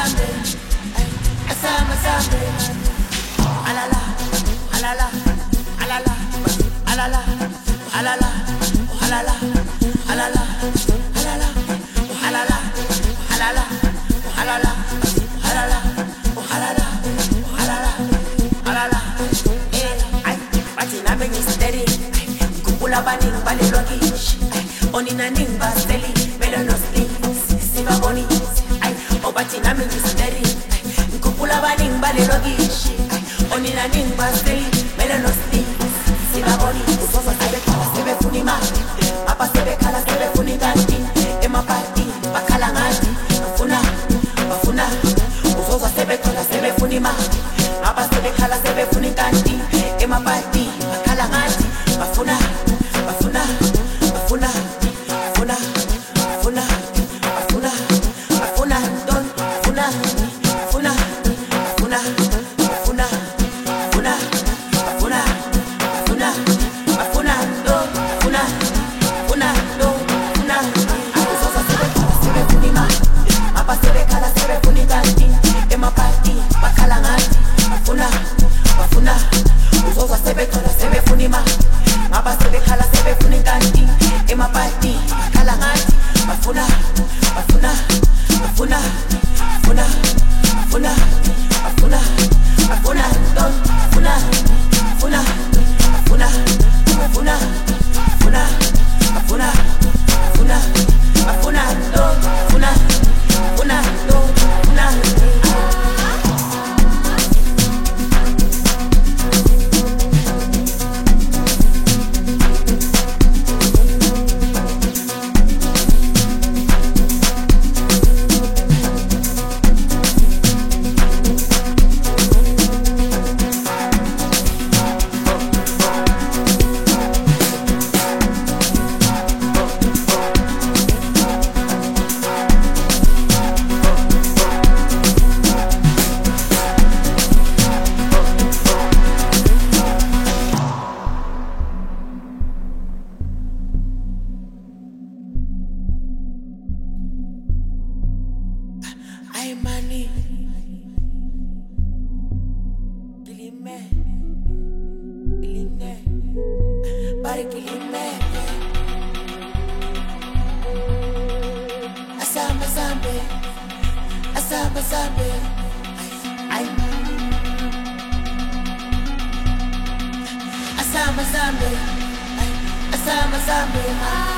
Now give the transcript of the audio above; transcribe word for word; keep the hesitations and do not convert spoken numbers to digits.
zambe, asama zambe. Alala, alala, alala, alala, alala, alala, alala, alala, alala, alala, alala, alala, alala, alala, alala. Eh, ay, bati na bengi steady. Kupula baning bale logish. Oni na ning basteli, melo no sleep. Siva boni, ay, obati na bengi steady. Kupula baning bale logish. Oni na ning basteli, melo no sleep. Siva boni, usosa sebe kala sebe funima. Mapa sebe kala sebe funiganti. Ema party, bakala ngati. Bafuna, bafuna. Usosa sebe kala sebe funima. Mapa sebe kala sebe funiganti. Ema party, bakala ngati. Bafuna, bafuna, bafuna, bafuna, bafuna, bafuna, bafuna, don, bafuna, bafuna, bafuna, bafuna, bafuna, bafuna, bafuna, bafuna, don, bafuna, bafuna, don, bafuna. Usosa sebe kala sebe funima. Mapa sebe kala sebe funiganti. Ema party, bakala ngati. Bafuna, bafuna. Usosa sebe kala sebe funima. Mapa sebe kala sebe funiganti. Ema party, bakala ngati. Bafuna, bafuna, bafuna, bafuna, bafuna, bafuna, bafuna, don, bafuna, bafuna, bafuna, bafuna, bafuna, bafuna, bafuna, bafuna, don, bafuna, bafuna, don, bafuna. Ay mani, kilime, kilime, bari kilime. Asamba zambe, asamba zambe. Ay, asamba zambe, asamba zambe.